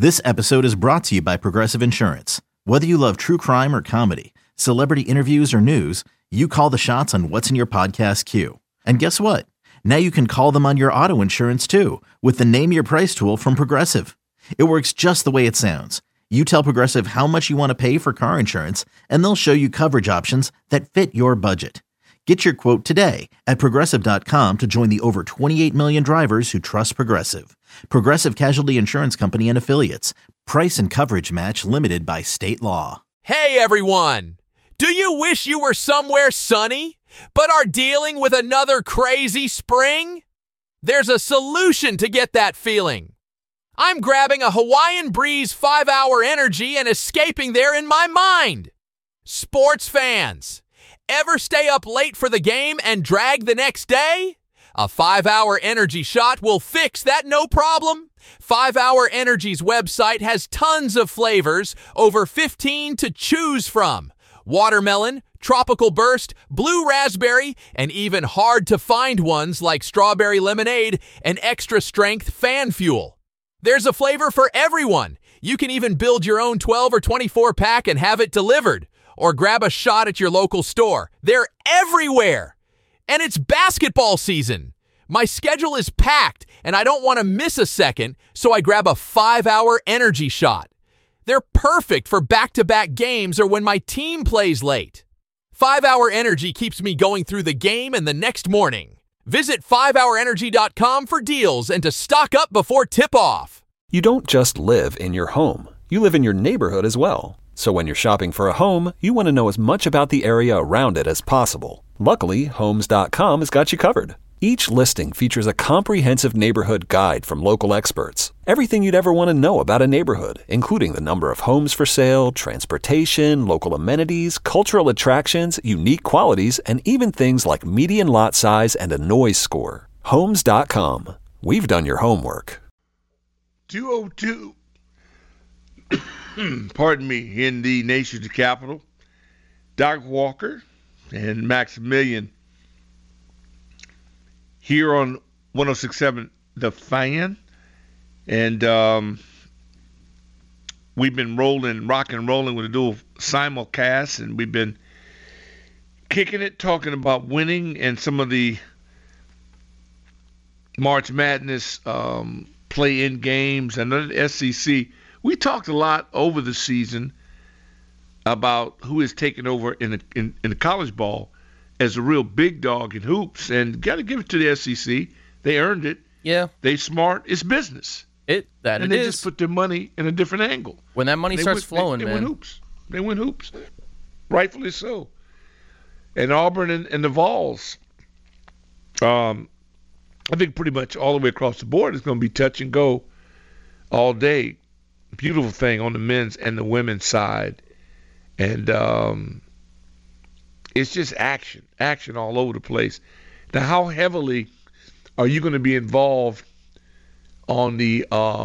This episode is brought to you by Progressive Insurance. Whether you love true crime or comedy, celebrity interviews or news, you call the shots on what's in your podcast queue. And guess what? Now you can call them on your auto insurance too with the Name Your Price tool from Progressive. It works just the way it sounds. You tell Progressive how much you want to pay for car insurance, and they'll show you coverage options that fit your budget. Get your quote today at Progressive.com to join the over 28 million drivers who trust Progressive. Progressive Casualty Insurance Company and Affiliates. Price and coverage match limited by state law. Hey everyone! Do you wish you were somewhere sunny, but are dealing with another crazy spring? There's a solution to get that feeling. I'm grabbing a Hawaiian Breeze 5-hour energy and escaping there in my mind. Sports fans, ever stay up late for the game and drag the next day? A 5-hour energy shot will fix that no problem. 5-Hour Energy's website has tons of flavors, over 15 to choose from. Watermelon, tropical burst, blue raspberry, and even hard-to-find ones like strawberry lemonade and extra-strength fan fuel. There's a flavor for everyone. You can even build your own 12 or 24 pack and have it delivered, or grab a shot at your local store. They're everywhere. And it's basketball season. My schedule is packed, and I don't want to miss a second, so I grab a 5-hour energy shot. They're perfect for back-to-back games or when my team plays late. 5-Hour Energy keeps me going through the game and the next morning. Visit 5hourenergy.com for deals and to stock up before tip-off. You don't just live in your home. You live in your neighborhood as well. So when you're shopping for a home, you want to know as much about the area around it as possible. Luckily, Homes.com has got you covered. Each listing features a comprehensive neighborhood guide from local experts. Everything you'd ever want to know about a neighborhood, including the number of homes for sale, transportation, local amenities, cultural attractions, unique qualities, and even things like median lot size and a noise score. Homes.com. We've done your homework. 202, pardon me, in the nation's capital, Doc Walker and Maximilian here on 106.7 The Fan. And we've been rock and rolling with a dual simulcast, and we've been kicking it, talking about winning and some of the March Madness play-in games and the SEC. We talked a lot over the season about who is taking over in the college ball as a real big dog in hoops, and got to give it to the SEC. They earned it. Yeah. They smart. It's business. And they just put their money in a different angle. When that money starts flowing, they man. win hoops. They win hoops. Rightfully so. And Auburn and the Vols, I think pretty much all the way across the board is going to be touch and go all day. Beautiful thing on the men's and the women's side. And it's just action all over the place. Now, how heavily are you going to be involved on the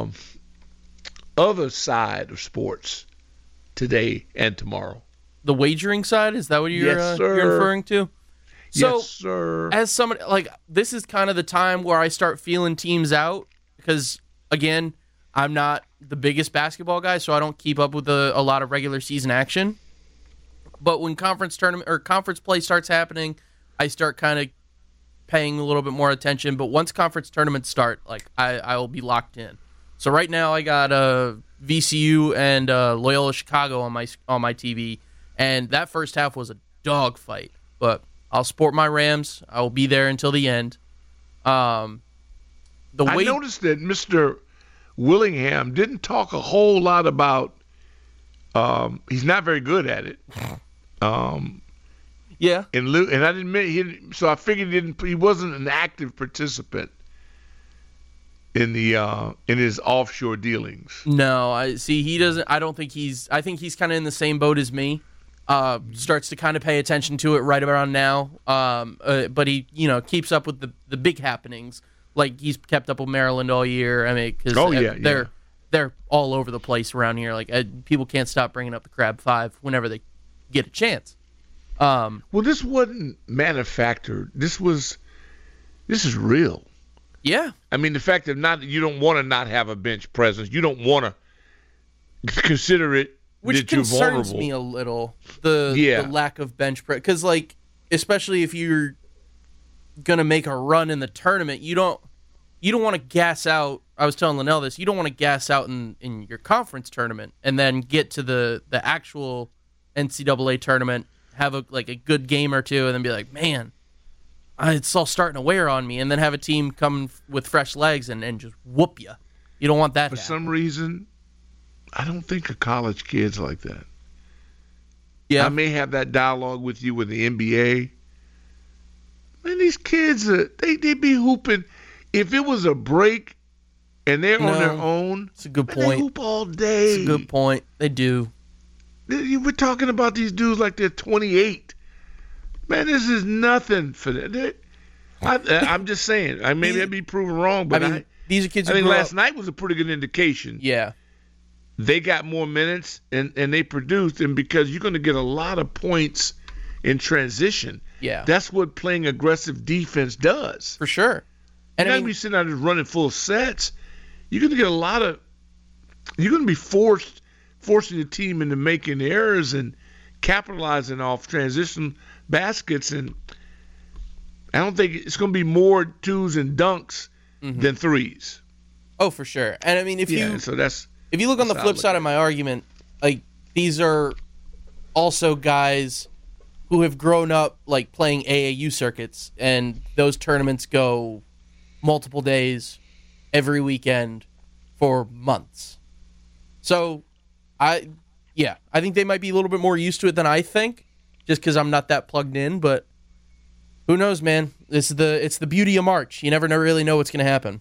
other side of sports today and tomorrow? The wagering side? Is that what you're referring to? So, yes, sir. As somebody, like, this is kind of the time where I start feeling teams out because, again, I'm not the biggest basketball guy, so I don't keep up with a lot of regular season action. But when conference tournament or conference play starts happening, I start kind of paying a little bit more attention. But once conference tournaments start, like, I will be locked in. So right now I got VCU and Loyola Chicago on my TV, and that first half was a dogfight. But I'll support my Rams. I will be there until the end. I noticed that Mr. Willingham didn't talk a whole lot about. He's not very good at it. Yeah. And I didn't. So I figured he wasn't an active participant in his offshore dealings. No, he doesn't. I don't think he's. I think he's kind of in the same boat as me. Starts to kind of pay attention to it right around now. But he, keeps up with the big happenings. Like he's kept up with Maryland all year. I mean, because they're all over the place around here. Like people can't stop bringing up the Crab Five whenever they get a chance. Well, this wasn't manufactured. This is real. Yeah. I mean, the fact that you don't want to not have a bench presence. You don't want to consider it Which that you're concerns vulnerable. me a little, the lack of bench press. Because, like, especially if you're going to make a run in the tournament, you don't want to gas out. I was telling Linnell this. You don't want to gas out in your conference tournament and then get to the actual NCAA tournament, have a good game or two, and then be like, man, it's all starting to wear on me, and then have a team come with fresh legs and just whoop you. You don't want that For to some happen. reason, I don't think of college kids like that. Yeah. I may have that dialogue with you with the NBA. Man, these kids, they be hooping. If it was a break and they're on their own, it's a good man, point. they hoop all day. It's a good point. They do. We're talking about these dudes like they're 28. Man, this is nothing for them. I'm just saying. Maybe I'd be proven wrong, but these are kids I who think grew last up. night was a pretty good indication. Yeah. They got more minutes and they produced, and because you're going to get a lot of points in transition. Yeah. That's what playing aggressive defense does. For sure. And You're I not going mean, to be sitting out just running full sets. You're going to get a lot of – you're going to be forcing the team into making errors and capitalizing off transition baskets. And I don't think it's going to be more twos and dunks than threes. oh, for sure. And I mean, if you look on the that's how I flip look side at of my argument, like, these are also guys who have grown up like playing AAU circuits, and those tournaments go multiple days every weekend for months. So I think they might be a little bit more used to it than I think, just because I'm not that plugged in. But who knows, man? It's the beauty of March. You never really know what's going to happen.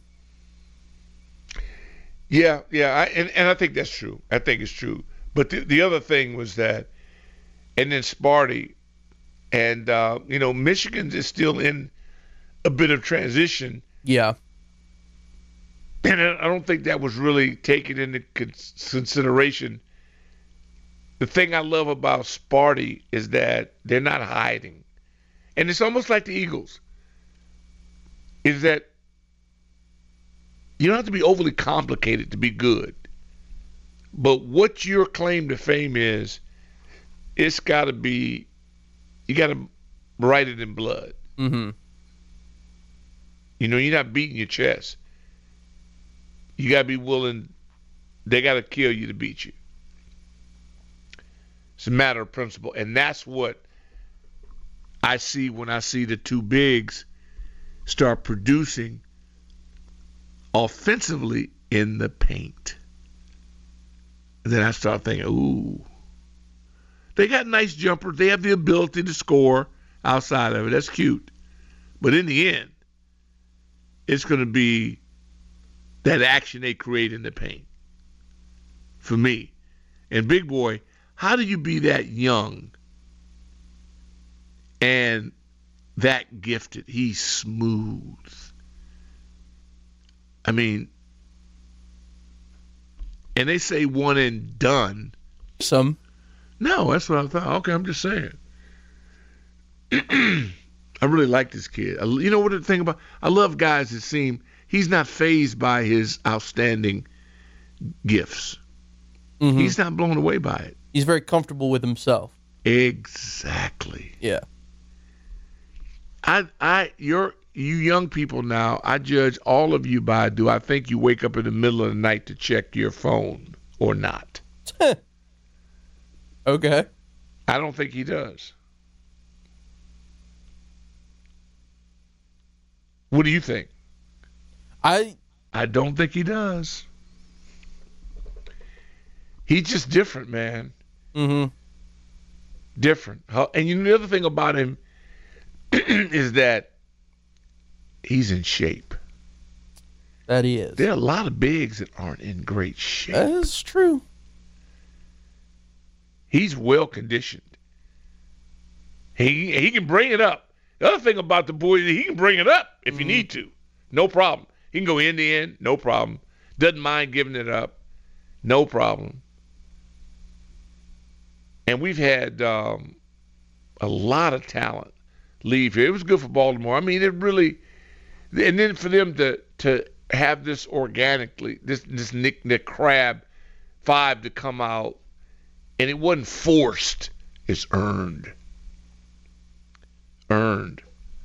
Yeah, and I think that's true. I think it's true. But the other thing was that, and then Sparty, and Michigan is still in a bit of transition, Yeah. and I don't think that was really taken into consideration. The thing I love about Sparty is that they're not hiding, and it's almost like the Eagles. Is that you don't have to be overly complicated to be good. But what your claim to fame is, it's got to be, you got to write it in blood. Mm-hmm. You're not beating your chest. You got to be willing, they got to kill you to beat you. It's a matter of principle. And that's what I see when I see the two bigs start producing offensively in the paint. And then I start thinking, ooh, they got nice jumpers. They have the ability to score outside of it. That's cute. But in the end, it's going to be that action they create in the paint for me. And Big Boy, how do you be that young and that gifted? He's smooth. I mean, and they say one and done. Some. No, that's what I thought. Okay, I'm just saying. I really like this kid. You know what the thing about? I love guys that seem he's not fazed by his outstanding gifts. Mm-hmm. He's not blown away by it. He's very comfortable with himself. Exactly. Yeah. You young people now, I judge all of you by, do I think you wake up in the middle of the night to check your phone or not? Okay. I don't think he does. What do you think? I don't think he does. He's just different, man. Mm-hmm. Different. And the other thing about him is that he's in shape. That he is. There are a lot of bigs that aren't in great shape. That is true. He's well conditioned. He can bring it up. The other thing about the boy is he can bring it up if you need to. No problem. He can go end to end, no problem. Doesn't mind giving it up, no problem. And we've had a lot of talent leave here. It was good for Baltimore. I mean, it really, and then for them to have this organically, this Nick Crab 5 to come out, and it wasn't forced. It's earned. Earned.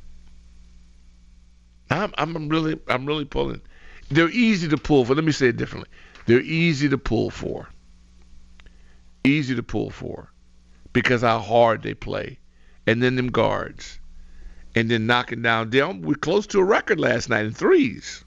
I'm really pulling. They're easy to pull for. Let me say it differently. They're easy to pull for. Easy to pull for, because how hard they play, and then them guards, and then knocking down. We're close to a record last night in threes.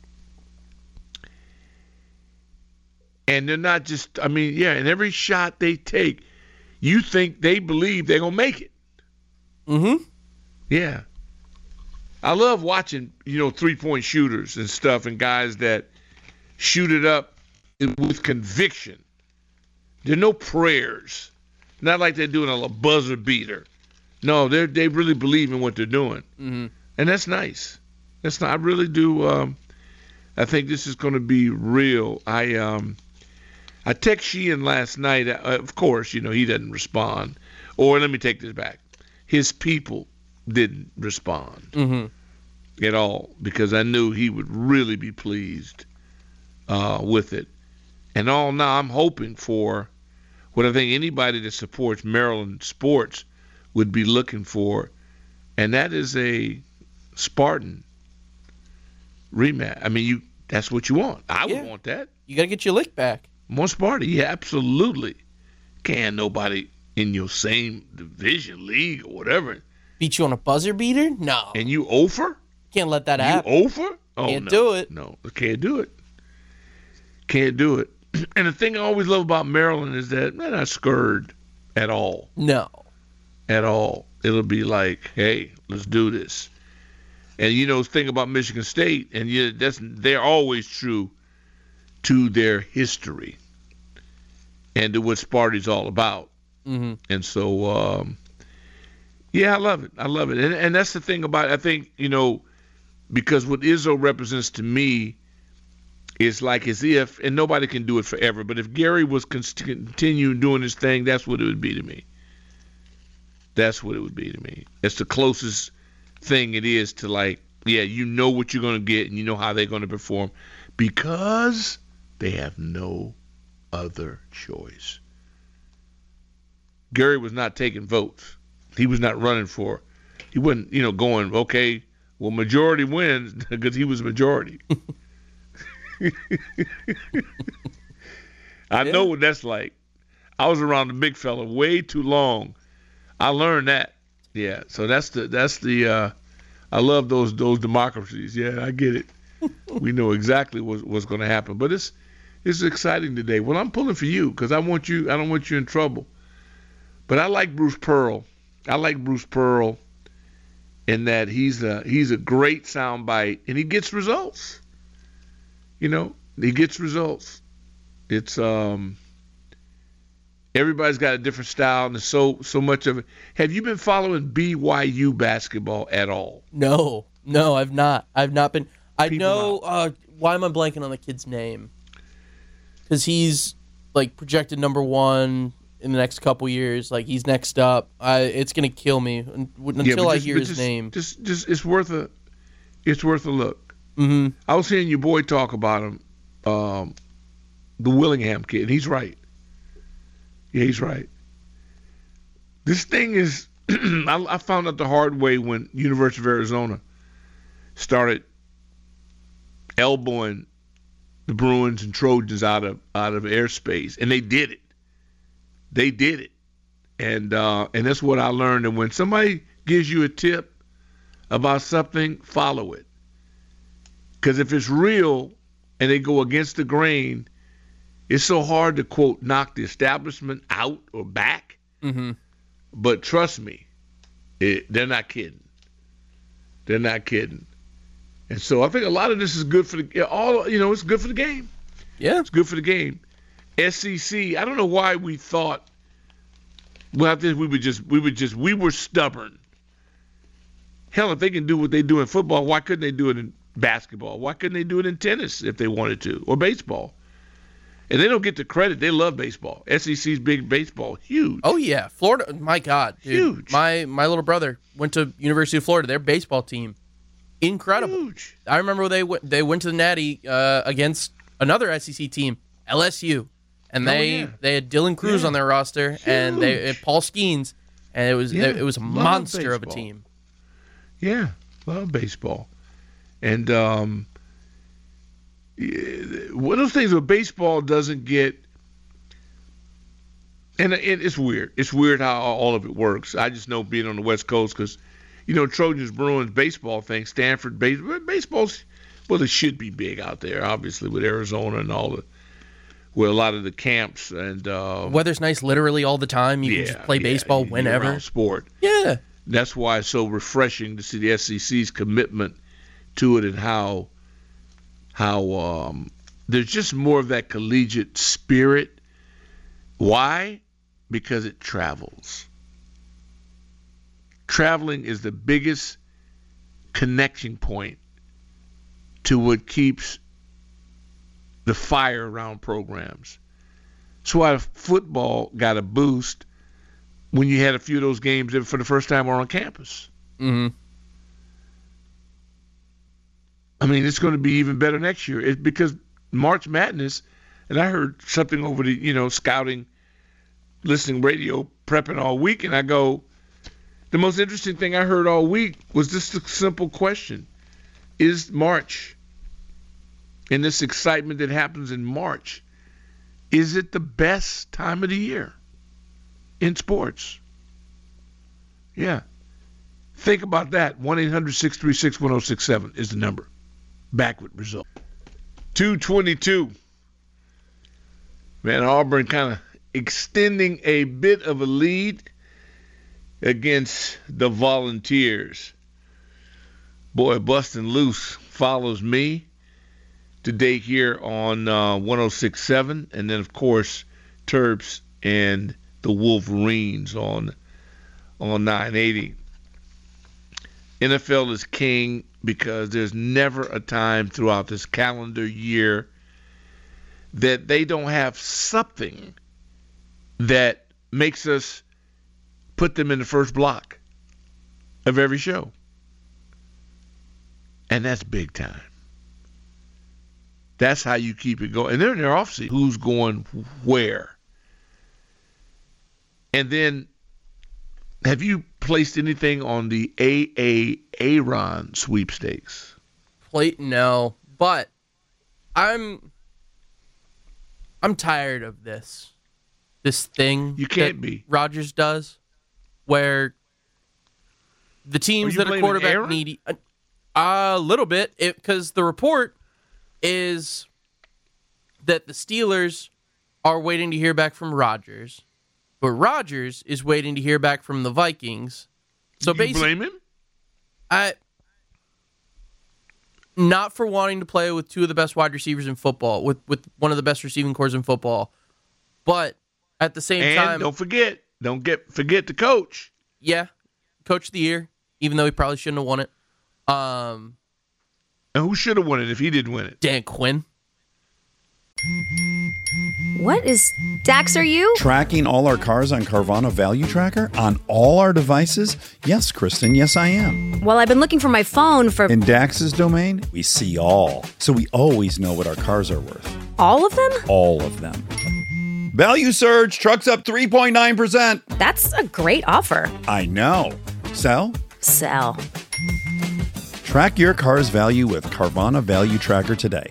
And they're not just, and every shot they take, you think they believe they're going to make it. Mm-hmm. Yeah. I love watching, 3-point shooters and stuff, and guys that shoot it up with conviction. There are no prayers. Not like they're doing a buzzer beater. No, they really believe in what they're doing. Mm-hmm. And that's nice. I really do. I think this is going to be real. I text Sheehan last night. Of course, he doesn't respond. Or let me take this back. His people didn't respond at all, because I knew he would really be pleased with it. And all now I'm hoping for what I think anybody that supports Maryland sports would be looking for, and that is a Spartan rematch. That's what you want. I would want that. You got to get your lick back. More Sparta, yeah, absolutely. Can't nobody in your same division, league, or whatever. Beat you on a buzzer beater? No. And you over? Can't let that happen. You over? Oh, can't do it. No, can't do it. Can't do it. And the thing I always love about Maryland is that they're not scared at all. No. At all. It'll be like, hey, let's do this. And the thing about Michigan State, and they're always true to their history and to what Sparty's all about. Mm-hmm. And so, I love it. I love it. And that's the thing about it. I think, because what Izzo represents to me is like as if, and nobody can do it forever, but if Gary was continue doing his thing, that's what it would be to me. That's what it would be to me. It's the closest thing it is to like, you know what you're going to get, and you know how they're going to perform, because they have no other choice. Gary was not taking votes. He was not running for. He wasn't, going, okay, well, majority wins, because he was majority. I know what that's like. I was around the big fella way too long. I learned that. Yeah, so that's the I love those democracies. Yeah, I get it. We know exactly what's going to happen. But it's exciting today. Well, I'm pulling for you because I don't want you in trouble. But I like Bruce Pearl. In that he's a great soundbite, and he gets results. He gets results. It's everybody's got a different style, and there's so much of it. Have you been following BYU basketball at all? No, I've not. I've not been. I know. Why am I blanking on the kid's name? Because he's like projected number 1 in the next couple years. Like he's next up. It's gonna kill me until I hear his name. Just it's worth a look. Mm-hmm. I was hearing your boy talk about him, the Willingham kid, and he's right. Yeah, he's right. This thing is, I found out the hard way when University of Arizona started elbowing the Bruins and Trojans out of airspace, and they did it. And that's what I learned. And when somebody gives you a tip about something, follow it. Because if it's real and they go against the grain, it's so hard to, quote, knock the establishment out or back. Mm-hmm. But trust me, they're not kidding. They're not kidding. And so I think a lot of this is good for it's good for the game. Yeah. It's good for the game. SEC, I don't know why we thought, well, I think we were stubborn. Hell, if they can do what they do in football, why couldn't they do it in basketball? Why couldn't they do it in tennis if they wanted to, or baseball? And they don't get the credit. They love baseball. SEC's big baseball, huge. Oh yeah, Florida. My God, dude. Huge. My little brother went to University of Florida. Their baseball team, incredible. Huge. I remember they went to the Natty against another SEC team, LSU. and they had Dylan Cruz on their roster, Huge. and they had Paul Skeens, and it was a monster of a baseball. team. Yeah, love baseball. And one of those things where baseball doesn't get, and it's weird. It's weird how all of it works. I just know being on the West Coast because, Trojans, Bruins, baseball thing, Stanford, baseball's, well, it should be big out there, obviously, with Arizona and all the, where a lot of the camps and Weather's nice literally all the time. You can just play baseball whenever. year-round sport. Yeah. That's why it's so refreshing to see the SEC's commitment to it and how there's just more of that collegiate spirit. Why? Because it travels. Traveling is the biggest connection point to what keeps the fire around programs. That's why football got a boost when you had a few of those games that for the first time were on campus. Mm-hmm. I mean, it's going to be even better next year. It's because March Madness, and I heard something over the, scouting, listening radio, prepping all week, and I go, the most interesting thing I heard all week was just a simple question. Is March, and this excitement that happens in March, is it the best time of the year in sports? Yeah. Think about that. 1-800-636-1067 is the number. Back with result. 2:22. Man, Auburn kind of extending a bit of a lead against the Volunteers. Boy, busting loose follows me today here on 106.7, and then, of course, Terps and the Wolverines on 980. NFL is king because there's never a time throughout this calendar year that they don't have something that makes us put them in the first block of every show. And that's big time. That's how you keep it going. And they're in their offseason. Who's going where? And then, have you placed anything on the Aaron sweepstakes? No, but I'm tired of this thing. You can't that be. Rodgers does, where the teams that are quarterback Aaron? needy, a little bit, because the report is that the Steelers are waiting to hear back from Rodgers, but Rodgers is waiting to hear back from the Vikings. So you blame him? Not for wanting to play with two of the best wide receivers in football, with one of the best receiving corps in football, but at the same time, don't forget the coach. Yeah, coach of the year, even though he probably shouldn't have won it. And who should have won it if he didn't win it? Dan Quinn. What is Dax, are you? Tracking all our cars on Carvana Value Tracker on all our devices? Yes, Kristen, yes I am. Well, I've been looking for my phone for... In Dax's domain, we see all. So we always know what our cars are worth. All of them? All of them. Value surge, trucks up 3.9%. That's a great offer. I know. Sell? Sell. Track your car's value with Carvana Value Tracker today.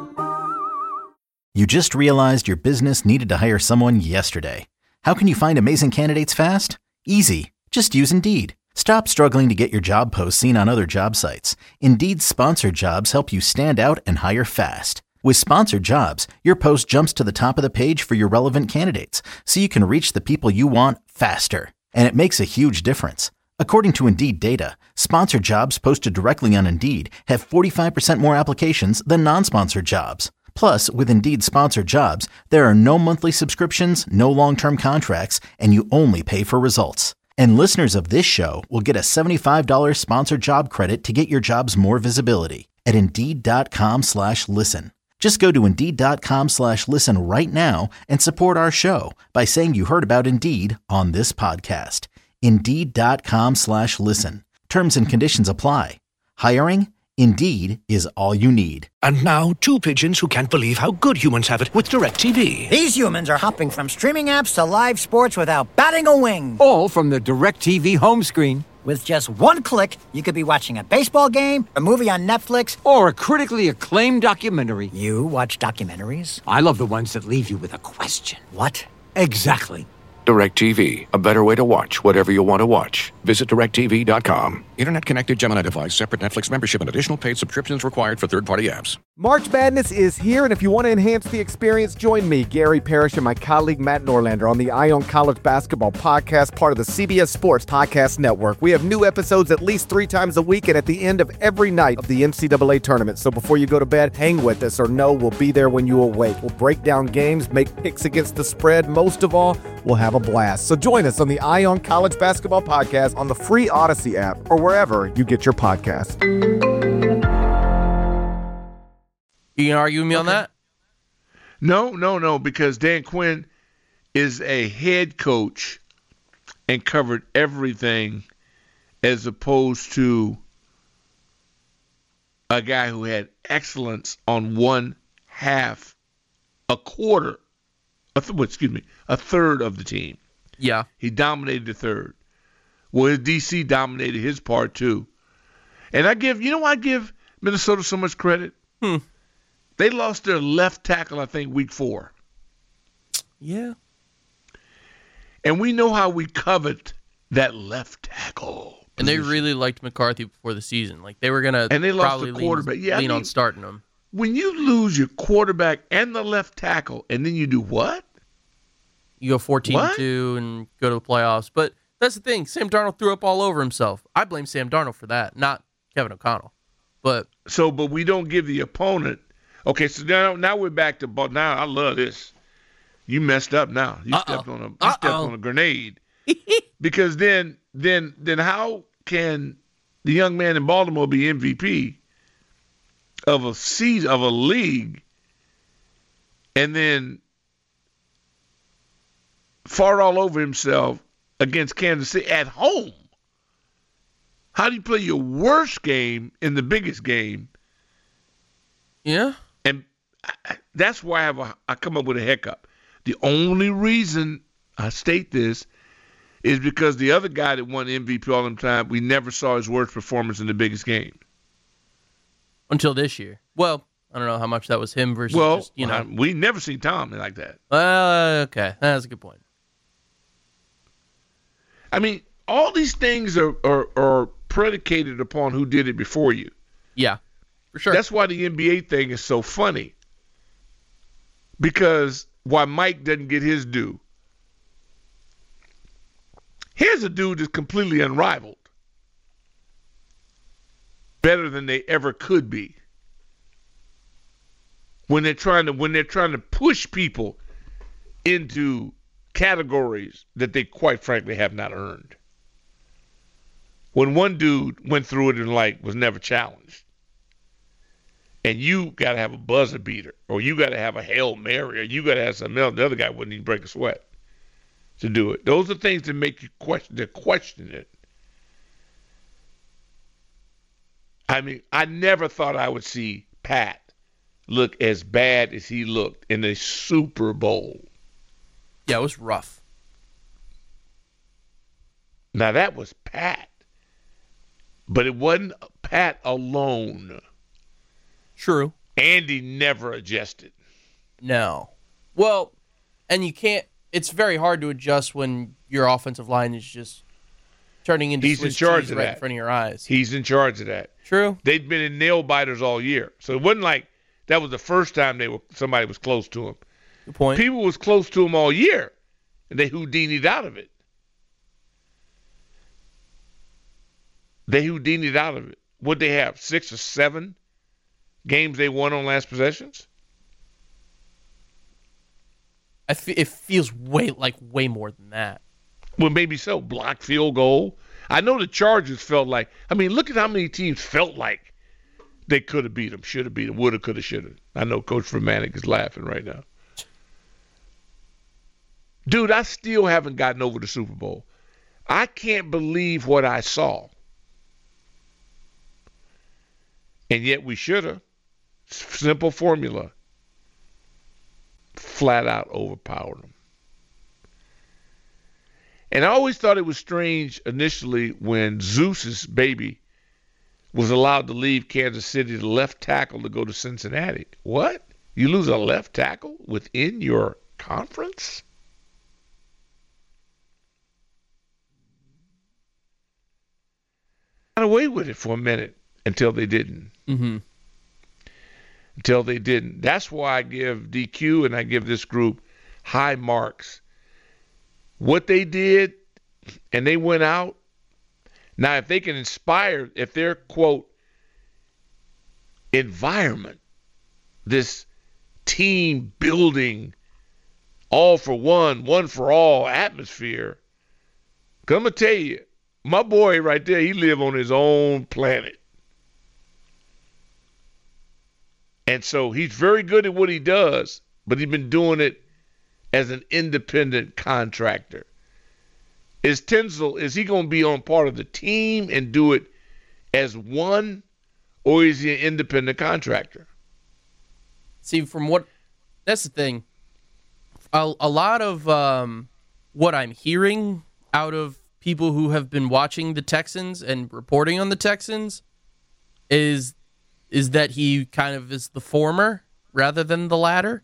You just realized your business needed to hire someone yesterday. How can you find amazing candidates fast? Easy. Just use Indeed. Stop struggling to get your job posts seen on other job sites. Indeed's sponsored jobs help you stand out and hire fast. With sponsored jobs, your post jumps to the top of the page for your relevant candidates, so you can reach the people you want faster. And it makes a huge difference. According to Indeed data, sponsored jobs posted directly on Indeed have 45% more applications than non-sponsored jobs. Plus, with Indeed sponsored jobs, there are no monthly subscriptions, no long-term contracts, and you only pay for results. And listeners of this show will get a $75 sponsored job credit to get your jobs more visibility at Indeed.com/listen. Just go to Indeed.com/listen right now and support our show by saying you heard about Indeed on this podcast. Indeed.com/listen. Terms and conditions apply. Hiring? Indeed is all you need. And now, two pigeons who can't believe how good humans have it with DirecTV. These humans are hopping from streaming apps to live sports without batting a wing. All from the DirecTV home screen. With just one click, you could be watching a baseball game, a movie on Netflix, or a critically acclaimed documentary. You watch documentaries? I love the ones that leave you with a question. What? Exactly. DirecTV, a better way to watch whatever you want to watch. Visit DirecTV.com. Internet-connected Gemini device, separate Netflix membership, and additional paid subscriptions required for third-party apps. March Madness is here, and if you want to enhance the experience, join me, Gary Parrish, and my colleague Matt Norlander on the Ion College Basketball Podcast, part of the CBS Sports Podcast Network. We have new episodes at least 3 times a week and at the end of every night of the NCAA tournament. So before you go to bed, hang with us, or know we'll be there when you awake. We'll break down games, make picks against the spread. Most of all, we'll have a blast. So join us on the Ion College Basketball Podcast on the free Odyssey app or wherever you get your podcasts. You gonna argue with me on that? No, because Dan Quinn is a head coach and covered everything as opposed to a guy who had excellence on one half, a third of the team. Yeah. He dominated the third. Well, DC dominated his part too. And I give Minnesota so much credit. They lost their left tackle, I think, week 4. Yeah. And we know how we covet that left tackle. And they really liked McCarthy before the season. Like, they were going to probably lean on starting him. When you lose your quarterback and the left tackle, and then you do what? You go 14-2 and go to the playoffs. But that's the thing. Sam Darnold threw up all over himself. I blame Sam Darnold for that, not Kevin O'Connell. But we don't give the opponent. Okay, so now we're back to now. I love this. You messed up now. You stepped on a grenade. Because then how can the young man in Baltimore be MVP of a season of a league and then fart all over himself against Kansas City at home? How do you play your worst game in the biggest game? Yeah. And that's why I come up with a hiccup. The only reason I state this is because the other guy that won MVP all the time, we never saw his worst performance in the biggest game. Until this year. Well, I don't know how much that was him versus we never seen Tom like that. Okay. That's a good point. I mean, all these things are predicated upon who did it before you. Yeah, for sure. That's why the NBA thing is so funny. Because why Mike doesn't get his due. Here's a dude that's completely unrivaled. Better than they ever could be. When they're trying to push people into categories that they quite frankly have not earned. When one dude went through it and was never challenged. And you got to have a buzzer beater, or you got to have a Hail Mary, or you got to have something else. The other guy wouldn't even break a sweat to do it. Those are things that make you question it. I mean, I never thought I would see Pat look as bad as he looked in a Super Bowl. Yeah, it was rough. Now, that was Pat. But it wasn't Pat alone. True. Andy never adjusted. No. Well, and you can't, it's very hard to adjust when your offensive line is just turning into Swiss cheese right in front of your eyes. He's in charge of that. True. They'd been in nail biters all year. So it wasn't like that was the first time somebody was close to him. Good point. People was close to him all year, and they Houdini'd out of it. What'd they have, 6 or 7 games they won on last possessions? It feels way more than that. Well, maybe so. Blocked field goal. I know the Chargers felt like, look at how many teams felt like they could have beat them, should have beat them, would have, could have, should have. I know Coach Fermanik is laughing right now. Dude, I still haven't gotten over the Super Bowl. I can't believe what I saw. And yet we should have. Simple formula. Flat out overpowered them. And I always thought it was strange initially when Zeus's baby was allowed to leave Kansas City, the left tackle, to go to Cincinnati. What? You lose a left tackle within your conference? Got away with it for a minute until they didn't. Mm-hmm. Until they didn't. That's why I give DQ and I give this group high marks. What they did, and they went out. Now, if they can inspire, if their, quote, environment, this team building, all for one for all atmosphere, 'cause I'm going to tell you, my boy right there, he live on his own planet. And so he's very good at what he does, but he's been doing it as an independent contractor. Is Tinzel, is he going to be on part of the team and do it as one, or is he an independent contractor? See, that's the thing. A lot of what I'm hearing out of people who have been watching the Texans and reporting on the Texans is that he kind of is the former rather than the latter.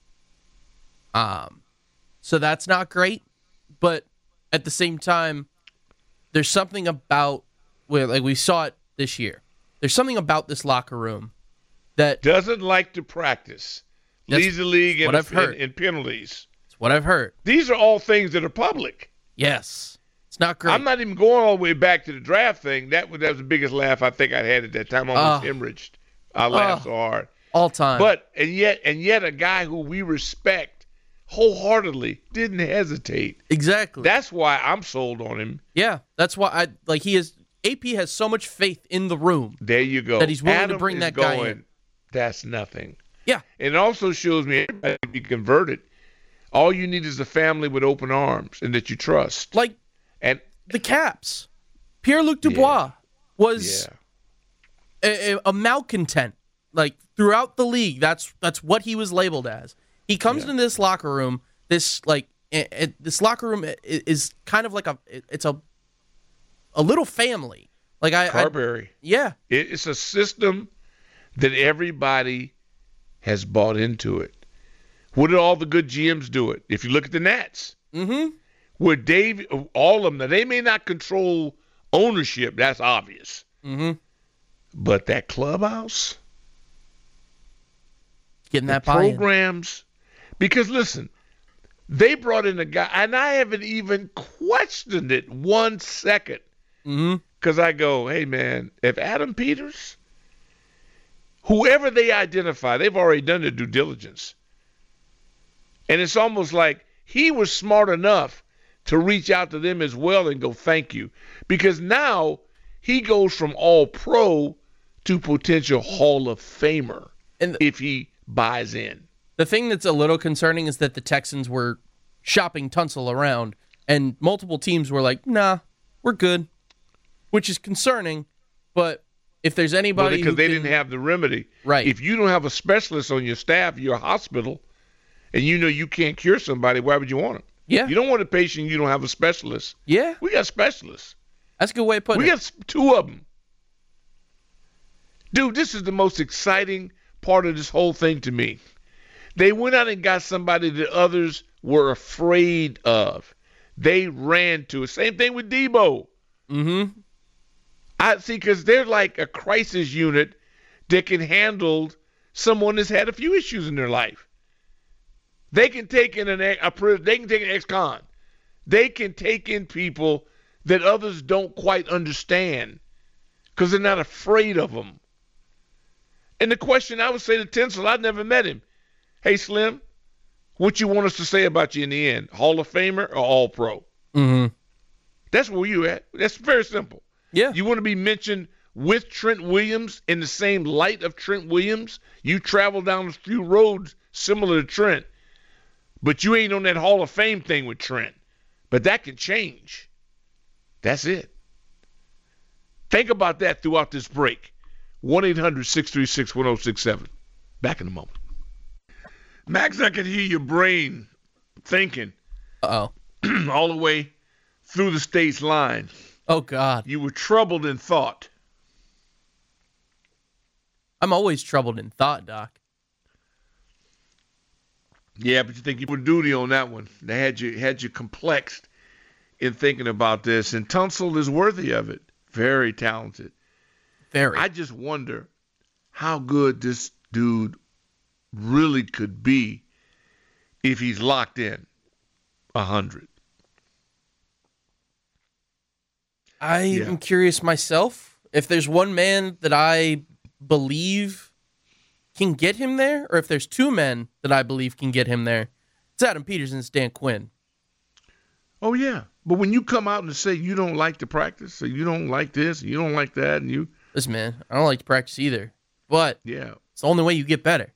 So that's not great, but at the same time, there's something about like we saw it this year. There's something about this locker room that doesn't like to practice, leads the league in penalties. That's what I've heard. These are all things that are public. Yes, it's not great. I'm not even going all the way back to the draft thing. That was the biggest laugh I think I had at that time. I almost hemorrhaged. I laughed so hard. All time. But and yet a guy who we respect wholeheartedly didn't hesitate. Exactly. That's why I'm sold on him. Yeah, that's why AP has so much faith in the room. There you go. That he's willing Adam to bring that guy in. That's nothing. Yeah. It also shows me everybody can be converted. All you need is a family with open arms and that you trust. Like the Caps. Pierre-Luc Dubois was a malcontent. Like throughout the league, that's what he was labeled as. He comes into this locker room. This locker room is kind of like it's a little family. Like Carberry. It's a system that everybody has bought into it. What did all the good GMs do it? If you look at the Nats, where all of them, now they may not control ownership, that's obvious. But that clubhouse, getting that buy-in. Programs, because listen, they brought in a guy, and I haven't even questioned it 1 second. Because I go, hey man, if Adam Peters, whoever they identify, they've already done their due diligence. And it's almost like he was smart enough to reach out to them as well and go, thank you. Because now he goes from all pro to potential Hall of Famer if he buys in. The thing that's a little concerning is that the Texans were shopping Tunsil around, and multiple teams were like, nah, we're good, which is concerning. But if there's anybody because they didn't have the remedy. Right. If you don't have a specialist on your staff, you're a hospital, and you know you can't cure somebody, why would you want them? Yeah. You don't want a patient, you don't have a specialist. Yeah. We got specialists. That's a good way of putting it. We got two of them. Dude, this is the most exciting part of this whole thing to me. They went out and got somebody that others were afraid of. They ran to it. Same thing with Debo. I see, because they're like a crisis unit that can handle someone that's had a few issues in their life. They can take in they can take an ex-con. They can take in people that others don't quite understand because they're not afraid of them. And the question I would say to Tinsil, I've never met him. Hey, Slim, what you want us to say about you in the end? Hall of Famer or All Pro? That's where you at. That's very simple. Yeah. You want to be mentioned with Trent Williams in the same light of Trent Williams? You travel down a few roads similar to Trent, but you ain't on that Hall of Fame thing with Trent. But that can change. That's it. Think about that throughout this break. 1-800-636-1067. Back in a moment. Max, I can hear your brain thinking. Uh-oh. All the way through the state's line. Oh, God. You were troubled in thought. I'm always troubled in thought, Doc. Yeah, but you think you were duty on that one. They had you complexed in thinking about this, and Tunsil is worthy of it. Very talented. Very. I just wonder how good this dude really could be if he's locked in 100. I am curious myself if there's one man that I believe can get him there, or if there's two men that I believe can get him there. It's Adam Peters and it's Dan Quinn. Oh, yeah. But when you come out and say you don't like to practice, or you don't like this, you don't like that, and you... Listen, man, I don't like to practice either. But yeah, it's the only way you get better.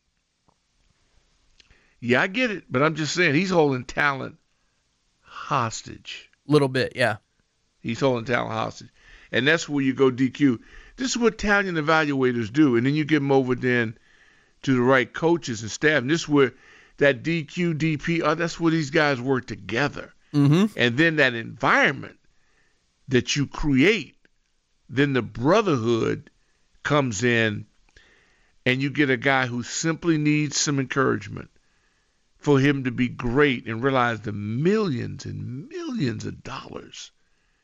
Yeah, I get it. But I'm just saying, he's holding talent hostage. Little bit, yeah. He's holding talent hostage. And that's where you go DQ. This is what talent evaluators do. And then you get them over then to the right coaches and staff. And this is where that DQ, DP, that's where these guys work together. Mm-hmm. And then that environment that you create, then the brotherhood comes in and you get a guy who simply needs some encouragement for him to be great and realize the millions and millions of dollars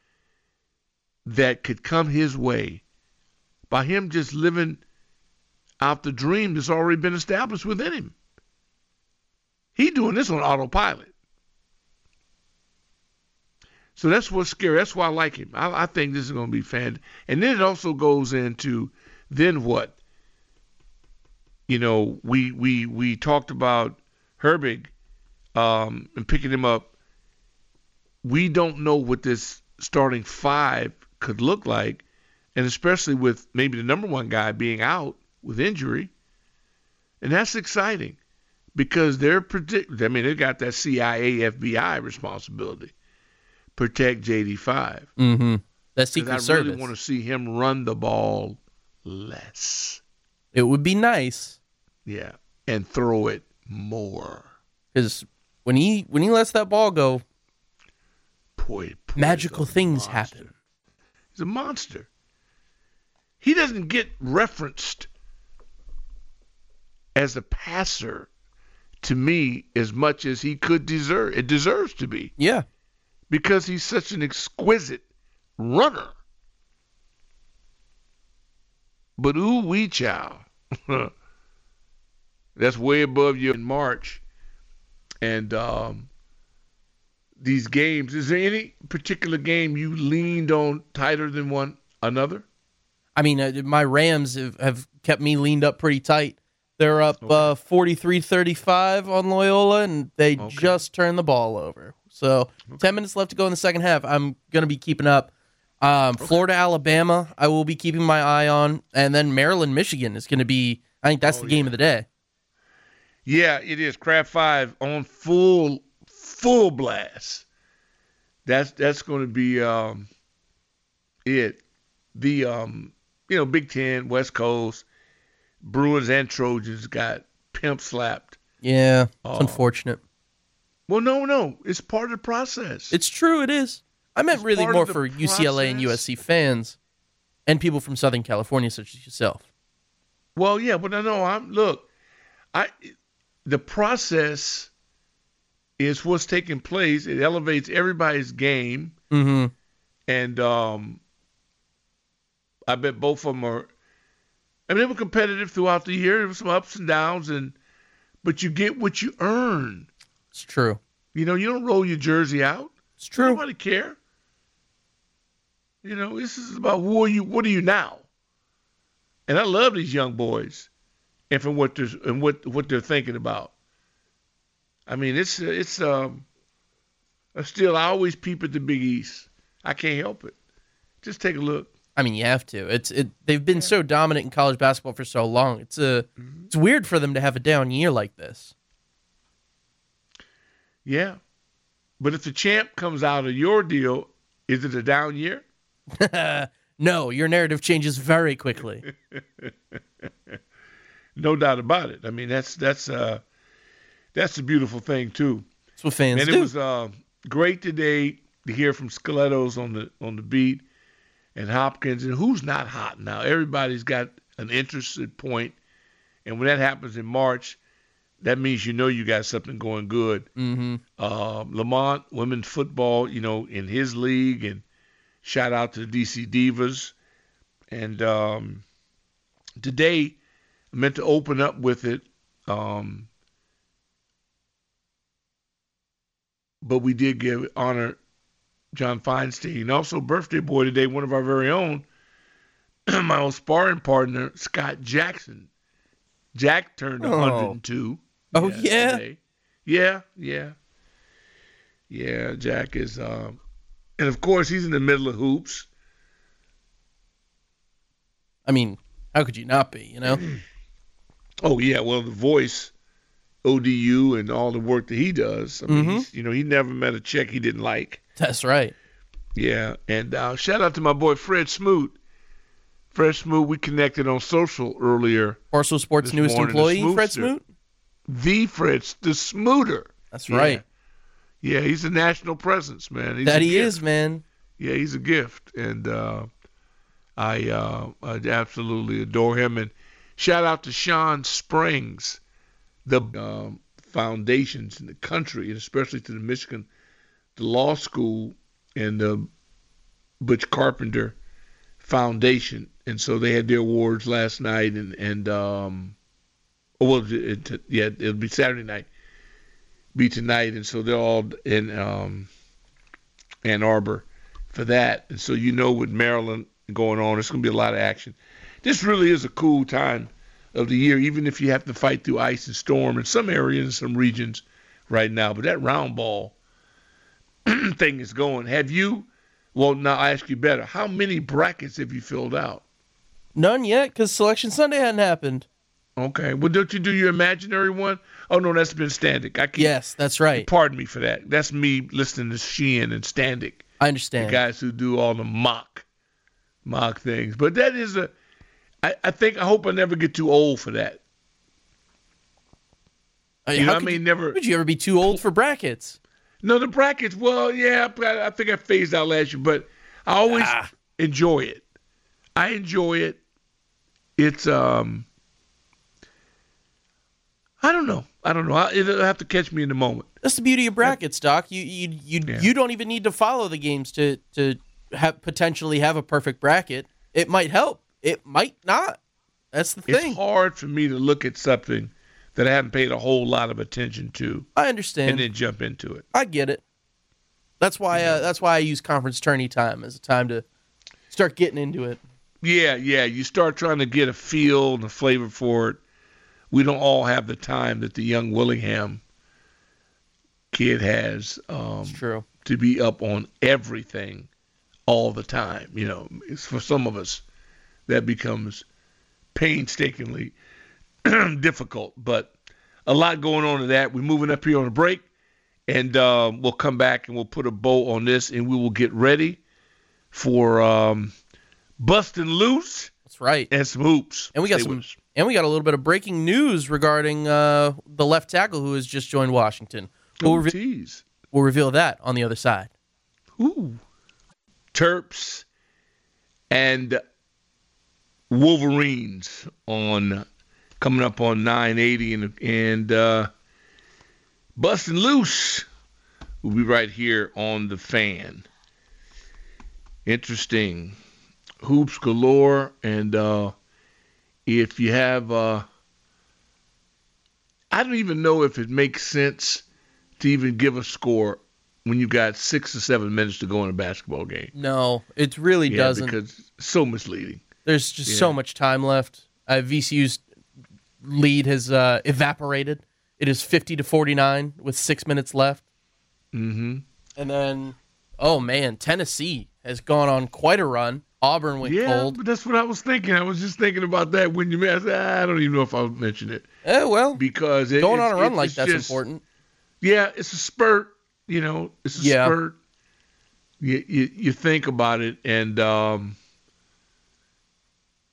that could come his way by him just living out the dream that's already been established within him. He's doing this on autopilot. So that's what's scary. That's why I like him. I think this is going to be fan. And then it also goes into then what? You know, we talked about Herbig and picking him up. We don't know what this starting five could look like, and especially with maybe the number one guy being out with injury. And that's exciting because they've got that CIA, FBI responsibility. Protect JD5. Mm-hmm. That's Secret Service. I really want to see him run the ball less. It would be nice. Yeah, and throw it more. Because when he lets that ball go, boy, magical things happen. He's a monster. He doesn't get referenced as a passer to me as much as he could deserve. It deserves to be. Yeah. Because he's such an exquisite runner. But ooh wee chow. That's way above you in March. And these games, is there any particular game you leaned on tighter than one another? I mean, my Rams have kept me leaned up pretty tight. They're up 43-35 on Loyola, and they just turned the ball over. So 10 minutes left to go in the second half. I'm going to be keeping up. Florida, Alabama, I will be keeping my eye on. And then Maryland, Michigan is going to be, I think that's the game of the day. Yeah, it is. Crab 5 on full blast. That's going to be it. The Big Ten, West Coast, Bruins and Trojans got pimp slapped. Yeah, it's unfortunate. Well, no, it's part of the process. It's true, it is. I meant really more for UCLA and USC fans and people from Southern California, such as yourself. Well, yeah, but no, the process is what's taking place. It elevates everybody's game. Mm-hmm. And I bet both of them are. I mean, they were competitive throughout the year. There were some ups and downs, but you get what you earn. It's true. You don't roll your jersey out. It's true. Nobody care. This is about what are you now? And I love these young boys, and from what they're thinking about. I mean, it's still I always peep at the Big East. I can't help it. Just take a look. I mean, you have to. They've been so dominant in college basketball for so long. It's weird for them to have a down year like this. Yeah. But if the champ comes out of your deal, is it a down year? No, your narrative changes very quickly. No doubt about it. I mean, that's a beautiful thing too. That's what fans do. And it was great today to hear from Skelettos on the beat and Hopkins. And who's not hot now? Everybody's got an interested point. And when that happens in March, that means you got something going good. Mm-hmm. Lamont, women's football, in his league. And shout out to the DC Divas. And today, I meant to open up with it. But we did honor John Feinstein. Also, birthday boy today, one of our very own, my old sparring partner, Scott Jackson. Jack turned 102. Oh, yeah? Today. Yeah. Yeah, Jack is, and of course, he's in the middle of hoops. I mean, how could you not be, Oh, yeah, well, the voice, ODU, and all the work that he does. I mean, he never met a check he didn't like. That's right. Yeah, and shout out to my boy Fred Smoot. Fred Smoot, we connected on social earlier. Barstool Sports' newest employee, Fred Smoot? The Smooter. That's right. Yeah, he's a national presence, man. He is, man. Yeah, he's a gift, and I absolutely adore him. And shout out to Sean Springs, the foundations in the country, and especially to the law school and the Butch Carpenter Foundation. And so they had their awards last night, it'll be Saturday night, be tonight, and so they're all in Ann Arbor for that. And so with Maryland going on, there's going to be a lot of action. This really is a cool time of the year, even if you have to fight through ice and storm in some areas and some regions right now. But that round ball thing is going. Now I ask you better, how many brackets have you filled out? None yet, because Selection Sunday hadn't happened. Okay. Well, don't you do your imaginary one? Oh, no, that's been Standick. Yes, that's right. Pardon me for that. That's me listening to Sheehan and Standick. I understand. The guys who do all the mock things. But that is I hope I never get too old for that. Never. Would you ever be too old for brackets? No, the brackets, well, yeah, I think I phased out last year, but I always enjoy it. I enjoy it. It's, I don't know. It'll have to catch me in the moment. That's the beauty of brackets, Doc. You don't even need to follow the games to potentially have a perfect bracket. It might help. It might not. That's the thing. It's hard for me to look at something that I haven't paid a whole lot of attention to. I understand. And then jump into it. I get it. That's why I use conference tourney time as a time to start getting into it. Yeah. You start trying to get a feel and a flavor for it. We don't all have the time that the young Willingham kid has. It's true. To be up on everything all the time. It's for some of us that becomes painstakingly difficult. But a lot going on in that. We're moving up here on a break, and we'll come back and we'll put a bow on this, and we will get ready for busting loose. That's right. And some hoops. And we got a little bit of breaking news regarding the left tackle who has just joined Washington. We'll reveal that on the other side. Ooh. Terps and Wolverines coming up on 980 and busting loose. We'll be right here on the Fan. Interesting. Hoops galore, and if you have I don't even know if it makes sense to even give a score when you got 6 or 7 minutes to go in a basketball game. No, it really doesn't. Because it's so misleading. There's just so much time left. VCU's lead has evaporated. It is 50-49 with 6 minutes left. Mm-hmm. And then, oh man, Tennessee has gone on quite a run. Auburn went cold. But that's what I was thinking. I was just thinking about that when you said, I don't even know if I'll mention it. Because going on a run like that's important. Yeah, it's a spurt. It's a spurt. You think about it, and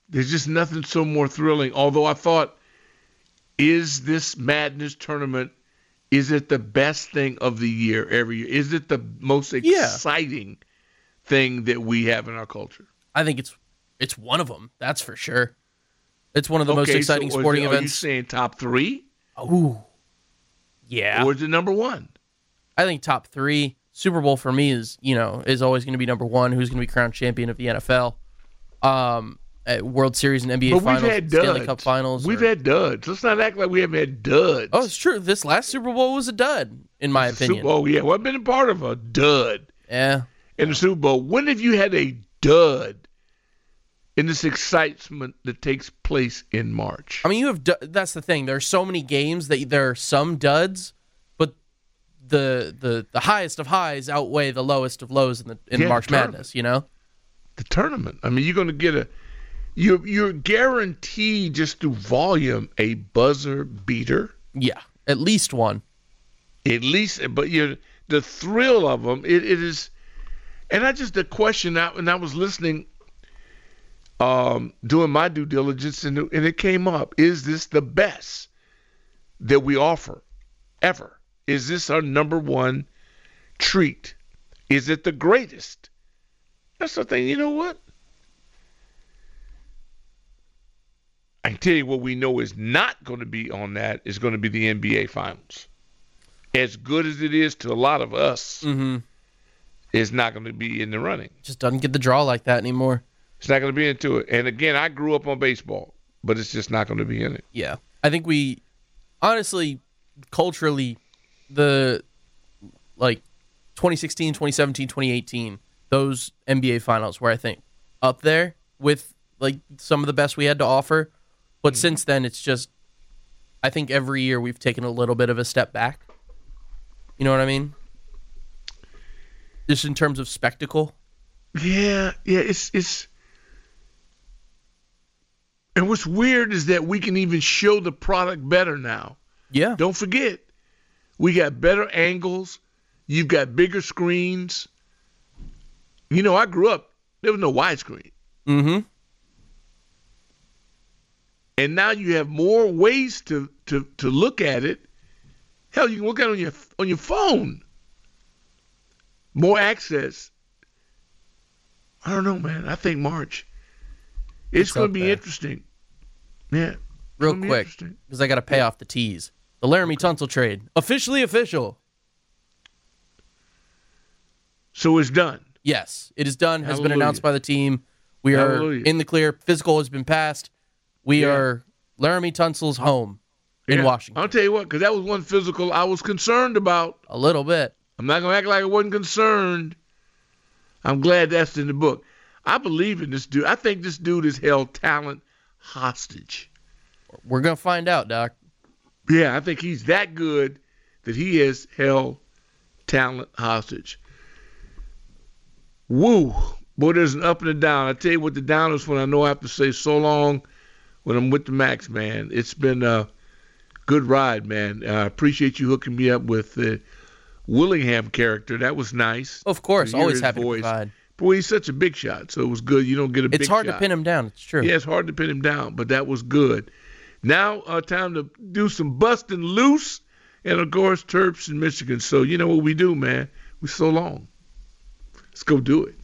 There's just nothing so more thrilling. Although I thought, is this Madness tournament, is it the best thing of the year every year? Is it the most exciting thing that we have in our culture? I think it's one of them. That's for sure. It's one of the most exciting sporting events. Are you saying top 3? Ooh. Yeah. Or is it number 1? I think top 3. Super Bowl for me is always going to be number 1. Who's going to be crowned champion of the NFL? World Series and NBA Finals, we've had duds. Stanley Cup Finals. We've had duds. Let's not act like we haven't had duds. Oh, it's true. This last Super Bowl was a dud, in my opinion. Super Bowl, yeah. Well, I've been a part of a dud. Yeah. In the Super Bowl. When have you had a dud in this excitement that takes place in March? I mean, that's the thing. There are so many games that there are some duds, but the highest of highs outweigh the lowest of lows in March Madness, The tournament. I mean, you're going to get you're guaranteed just through volume a buzzer beater. Yeah, at least one. At least, but the thrill of them, it is. And the question, and I was listening, doing my due diligence, and it came up: is this the best that we offer ever? Is this our number one treat? Is it the greatest? That's the thing. You know what? I can tell you what we know is not going to be on that is going to be the NBA Finals. As good as it is to a lot of us, it's not going to be in the running. Just doesn't get the draw like that anymore. It's not going to be into it. And again, I grew up on baseball, but it's just not going to be in it. Yeah. I think we, honestly, culturally, the 2016, 2017, 2018, those NBA Finals were, I think, up there with some of the best we had to offer. But since then, it's just, I think every year we've taken a little bit of a step back. You know what I mean? Just in terms of spectacle. Yeah, it's. And what's weird is that we can even show the product better now. Yeah. Don't forget, we got better angles. You've got bigger screens. I grew up, there was no widescreen. Mm-hmm. And now you have more ways to look at it. Hell, you can look at it on your phone. More access. I don't know, man. I think March. It's going to be interesting. Yeah. Real quick, because I got to pay off the tease. The Laramie Tunsil trade. Officially official. So it's done. Yes, it is done. Has been announced by the team. We are in the clear. Physical has been passed. We are Laramie Tunsil's home in Washington. I'll tell you what, because that was one physical I was concerned about. A little bit. I'm not going to act like I wasn't concerned. I'm glad that's in the book. I believe in this dude. I think this dude has held talent hostage. We're going to find out, Doc. Yeah, I think he's that good that he has held talent hostage. Woo. Boy, there's an up and a down. I tell you what, the down is when I know I have to say so long when I'm with the Max, man. It's been a good ride, man. I appreciate you hooking me up with the Willingham character. That was nice. Of course, always happy to provide. Boy, he's such a big shot, so it was good. You don't get a big shot. It's hard to pin him down. It's true. Yeah, it's hard to pin him down, but that was good. Now, time to do some busting loose, and of course, Terps in Michigan. So you know what we do, man. We so long. Let's go do it.